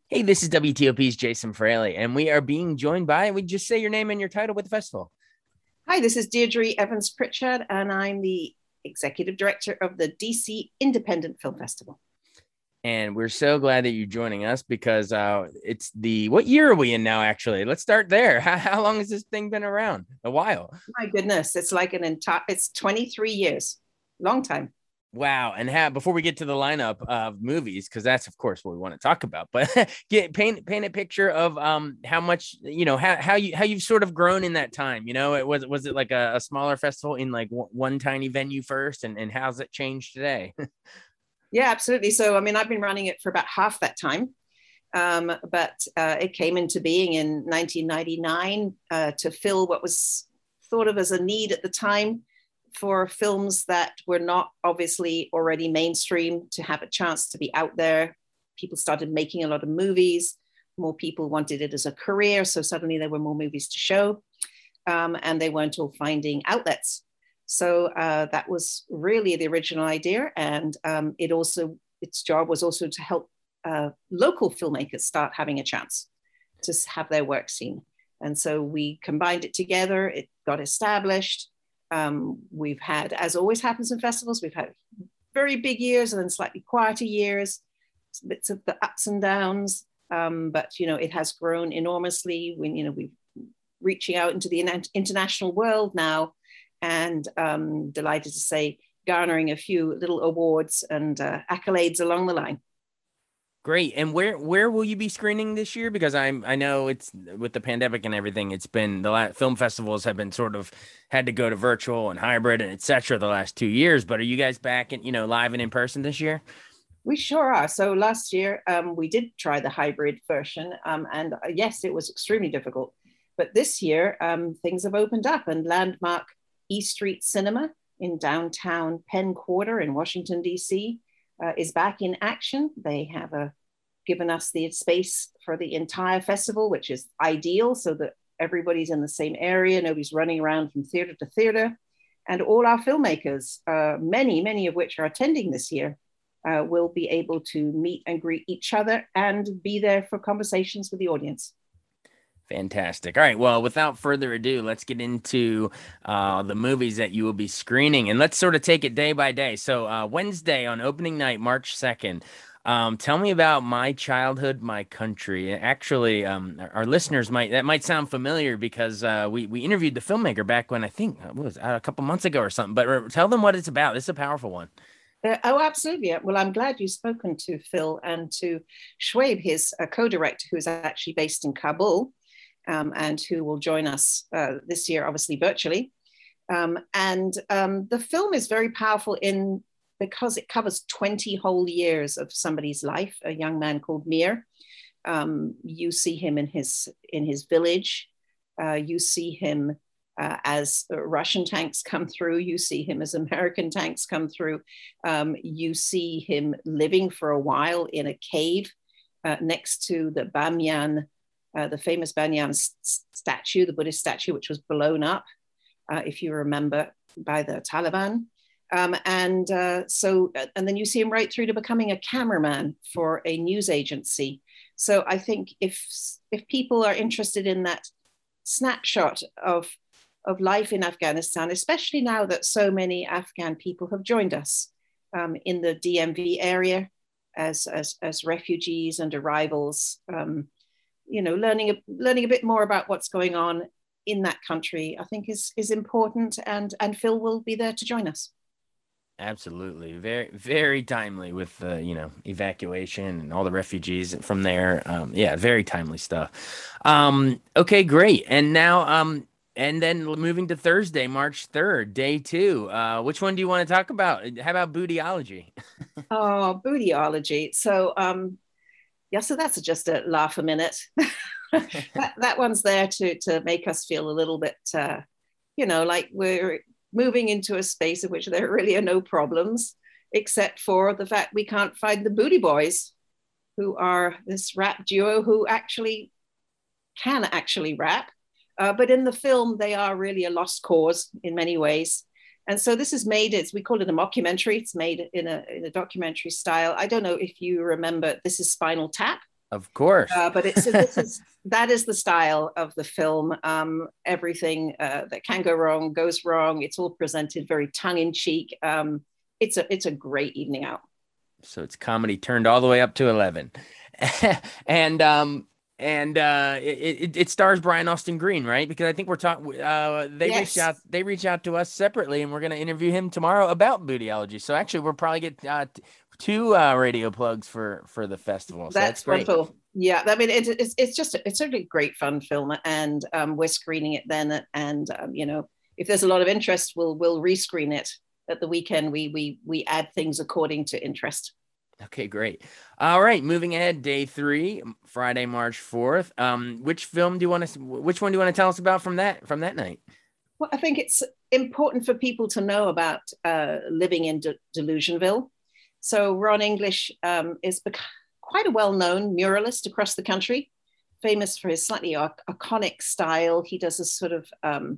Hey, this is WTOP's Jason Fraley, and we are being joined by, we just say your name and your title with the festival. Hi, this is Deirdre Evans Pritchard, and I'm the Executive Director of the DC Independent Film Festival. And we're so glad that you're joining us because what year are we in now, actually? Let's start there. How long has this thing been around? A while. My goodness, it's like it's 23 years. Long time. Wow. And before we get to the lineup of movies, because that's, of course, what we want to talk about, but paint a picture of how much, how you've sort of grown in that time. Was it like a smaller festival in like one tiny venue first, and how's it changed today? Yeah, absolutely. So, I mean, I've been running it for about half that time, but it came into being in 1999 to fill what was thought of as a need at the time for films that were not obviously already mainstream, to have a chance to be out there. People started making a lot of movies. More people wanted it as a career. So suddenly there were more movies to show, and they weren't all finding outlets. So that was really the original idea. And its job was also to help local filmmakers start having a chance to have their work seen. And so we combined it together. It got established. We've had, as always happens in festivals, we've had very big years and then slightly quieter years, bits of the ups and downs. But it has grown enormously. We're reaching out into the international world now, and delighted to say garnering a few little awards and accolades along the line. Great. And where will you be screening this year? Because I know it's with the pandemic and everything, it's been film festivals have been sort of had to go to virtual and hybrid and et cetera the last 2 years. But are you guys back in, live and in person this year? We sure are. So last year we did try the hybrid version, and yes, it was extremely difficult. But this year things have opened up, and Landmark E Street Cinema in downtown Penn Quarter in Washington, D.C. Is back in action. They have given us the space for the entire festival, which is ideal so that everybody's in the same area. Nobody's running around from theater to theater. And all our filmmakers, many of which are attending this year, will be able to meet and greet each other and be there for conversations with the audience. Fantastic. All right. Well, without further ado, let's get into the movies that you will be screening, and let's sort of take it day by day. So Wednesday on opening night, March 2nd, tell me about My Childhood, My Country. Actually, our listeners might sound familiar because we interviewed the filmmaker back when I think it was a couple months ago or something, but tell them what it's about. It's a powerful one. Oh, absolutely. Well, I'm glad you've spoken to Phil and to Shwaib, his co-director, who is actually based in Kabul. And who will join us this year, obviously virtually. The film is very powerful because it covers 20 whole years of somebody's life, a young man called Mir. You see him in his village. You see him as Russian tanks come through. You see him as American tanks come through. You see him living for a while in a cave next to the Bamyan, the famous Banyan statue, the Buddhist statue, which was blown up, if you remember, by the Taliban. And then you see him right through to becoming a cameraman for a news agency. So I think if people are interested in that snapshot of life in Afghanistan, especially now that so many Afghan people have joined us in the DMV area as refugees and arrivals, learning a bit more about what's going on in that country, I think is important, and Phil will be there to join us. Absolutely. Very, very timely with the, evacuation and all the refugees from there. Yeah, very timely stuff. Okay, great. And now, and then moving to Thursday, March 3rd, day 2. Which one do you want to talk about? How about Bootyology? Oh, Bootyology. So, so that's just a laugh a minute. that one's there to make us feel a little bit, like we're moving into a space in which there really are no problems, except for the fact we can't find the Booty Boys, who are this rap duo who can actually rap. But in the film, they are really a lost cause in many ways. And so this is we call it a mockumentary. It's made in a documentary style. I don't know if you remember, this is Spinal Tap, Of course. But it's this is that is the style of the film. Everything that can go wrong goes wrong. It's all presented very tongue in cheek. It's a great evening out. So it's comedy turned all the way up to 11. and it stars Brian Austin Green, right? Because I think we're talking Yes, they reach out to us separately, and we're going to interview him tomorrow about Bootyology. So actually we'll probably get two radio plugs for the festival. So that's that's great. wonderful. Yeah, I mean it's just it's a really great fun film, and we're screening it then, and if there's a lot of interest, we'll rescreen it at the weekend. We add things according to interest. Okay, great. All right, moving ahead, day 3, Friday, March 4th. Which one do you want to tell us about from that night? Well, I think it's important for people to know about living in Delusionville. So Ron English is quite a well-known muralist across the country, famous for his slightly iconic style. He does a sort of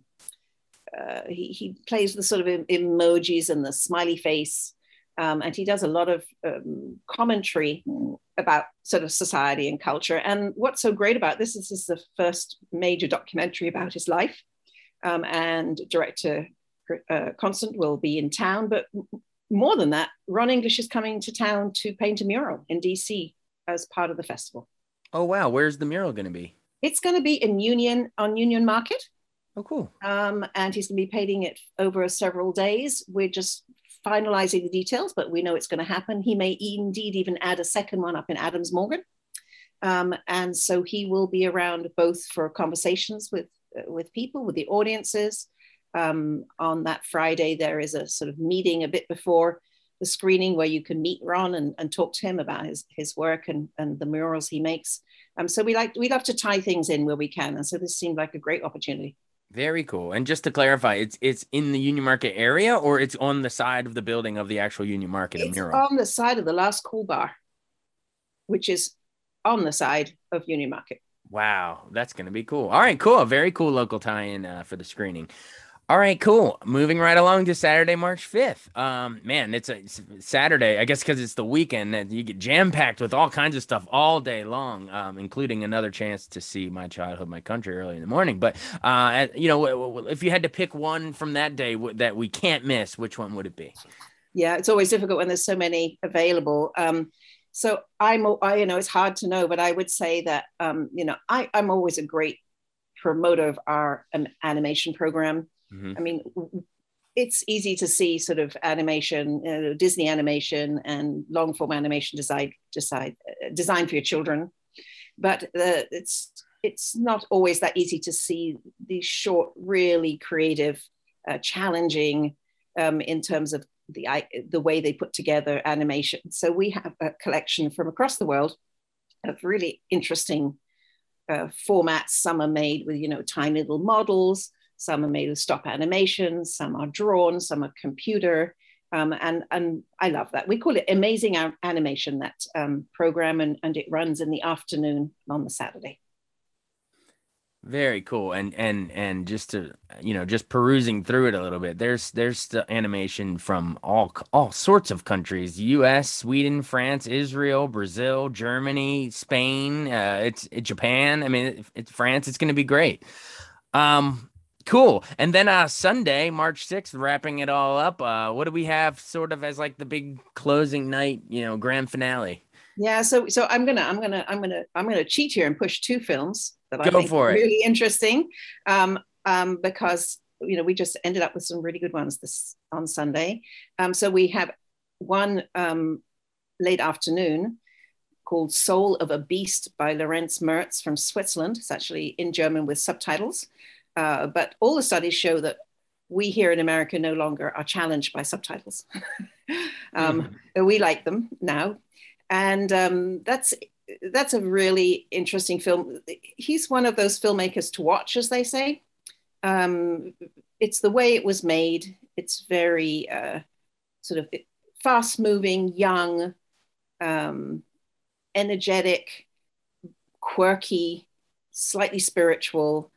he plays the sort of emojis and the smiley face, and he does a lot of commentary about sort of society and culture. And what's so great about this is the first major documentary about his life. And director Constant will be in town, but more than that, Ron English is coming to town to paint a mural in DC as part of the festival. Oh wow, where's the mural going to be? It's going to be in Union Market. Oh cool. And he's going to be painting it over several days. We're just finalizing the details, but we know it's going to happen. He may indeed even add a second one up in Adams Morgan. And so he will be around both for conversations with people, with the audiences. On that Friday, there is a sort of meeting a bit before the screening where you can meet Ron and talk to him about his work and the murals he makes. So we love to tie things in where we can. And so this seemed like a great opportunity. Very cool. And just to clarify, it's in the Union Market area, or it's on the side of the building of the actual Union Market, a It's mural? on the side of the Last Cool Bar, which is on the side of Union Market. Wow, that's going to be cool. All right, cool. A very cool local tie-in for the screening. All right, cool. Moving right along to Saturday, March 5th. Man, it's Saturday, I guess, because it's the weekend, and you get jam-packed with all kinds of stuff all day long, including another chance to see My Childhood, My Country early in the morning. But, if you had to pick one from that day that we can't miss, which one would it be? Yeah, it's always difficult when there's so many available. So it's hard to know, but I would say that, I'm always a great promoter of our animation program. Mm-hmm. I mean, it's easy to see sort of animation, Disney animation and long form animation designed for your children, but it's not always that easy to see these short, really creative, challenging in terms of the way they put together animation. So we have a collection from across the world of really interesting formats. Some are made with tiny little models. Some are made with stop animation, some are drawn, some are computer. And I love that. We call it Amazing Animation, that program, and it runs in the afternoon on the Saturday. Very cool. And just to, just perusing through it a little bit, there's the animation from all sorts of countries: US, Sweden, France, Israel, Brazil, Germany, Spain, it's Japan. I mean, it's France. It's going to be great. Cool. And then Sunday, March 6th, wrapping it all up. What do we have sort of as like the big closing night, grand finale? Yeah, so I'm gonna cheat here and push two films that I Go think for are it. really interesting, because we just ended up with some really good ones this on Sunday. So we have one late afternoon called Soul of a Beast by Lorenz Merz from Switzerland. It's actually in German with subtitles. But all the studies show that we here in America no longer are challenged by subtitles. We like them now. And that's a really interesting film. He's one of those filmmakers to watch, as they say. It's the way it was made. It's very sort of fast moving, young, energetic, quirky, slightly spiritual,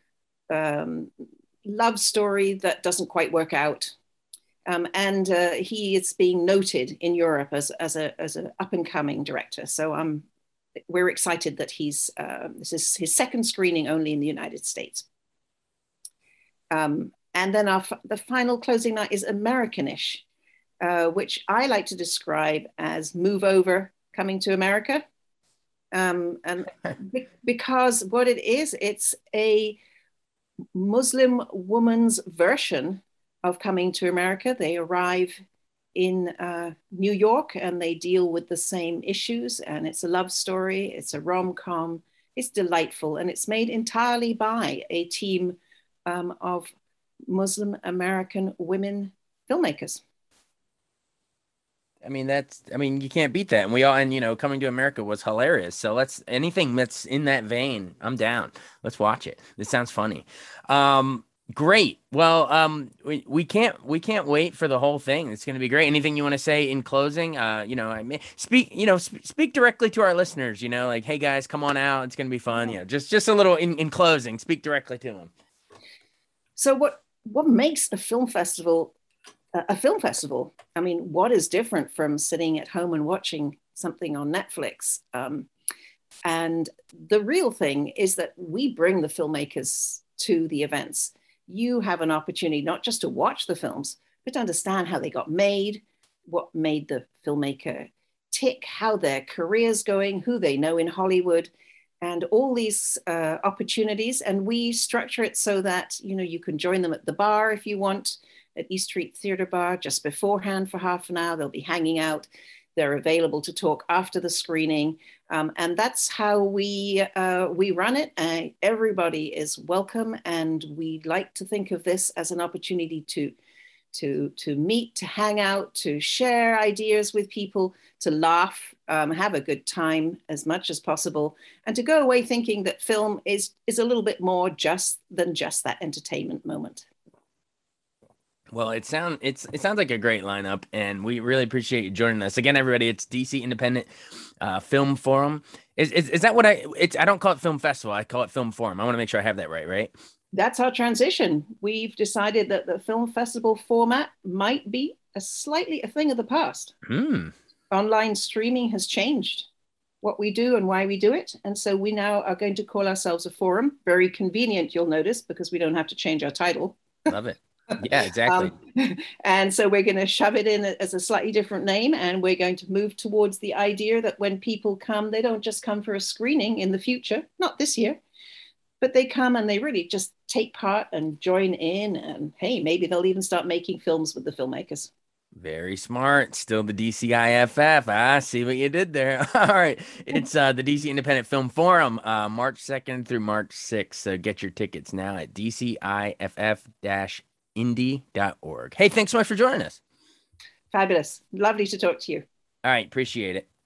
love story that doesn't quite work out. And he is being noted in Europe as an up and coming director. So I'm we're excited that this is his second screening only in the United States. And then the final closing night is Americanish, which I like to describe as Move Over Coming to America. And because what it is, it's a Muslim woman's version of Coming to America. They arrive in New York and they deal with the same issues, and it's a love story, it's a rom-com, it's delightful, and it's made entirely by a team of Muslim American women filmmakers. I mean, you can't beat that. And Coming to America was hilarious. So anything that's in that vein, I'm down. Let's watch it. This sounds funny. Great. Well, we can't wait for the whole thing. It's going to be great. Anything you want to say in closing? Speak directly to our listeners, like, hey guys, come on out. It's going to be fun. Just a little in closing, speak directly to them. So what makes a film festival a film festival? I mean, what is different from sitting at home and watching something on Netflix? And the real thing is that we bring the filmmakers to the events. You have an opportunity not just to watch the films, but to understand how they got made, what made the filmmaker tick, how their career's going, who they know in Hollywood, and all these opportunities. And we structure it so that, you can join them at the bar if you want, at East Street Theatre Bar just beforehand for half an hour. They'll be hanging out. They're available to talk after the screening. And that's how we run it. Everybody is welcome. And we like to think of this as an opportunity to meet, to hang out, to share ideas with people, to laugh, have a good time as much as possible, and to go away thinking that film is a little bit more than just that entertainment moment. Well, it sounds like a great lineup, and we really appreciate you joining us again, everybody. It's DC Independent Film Forum. Is that what I don't call it Film Festival. I call it Film Forum. I want to make sure I have that right? That's our transition. We've decided that the film festival format might be a thing of the past. Online streaming has changed what we do and why we do it. And so we now are going to call ourselves a forum. Very convenient, you'll notice, because we don't have to change our title. Love it. Yeah, exactly. And so we're going to shove it in as a slightly different name, and we're going to move towards the idea that when people come, they don't just come for a screening in the future, not this year, but they come and they really just take part and join in, and hey, maybe they'll even start making films with the filmmakers. Very smart. Still the DCIFF. I see what you did there. All right. It's the DC Independent Film Forum, March 2nd through March 6th. So get your tickets now at DCIFF-Indy.org. Hey, thanks so much for joining us. Fabulous. Lovely to talk to you. All right. Appreciate it.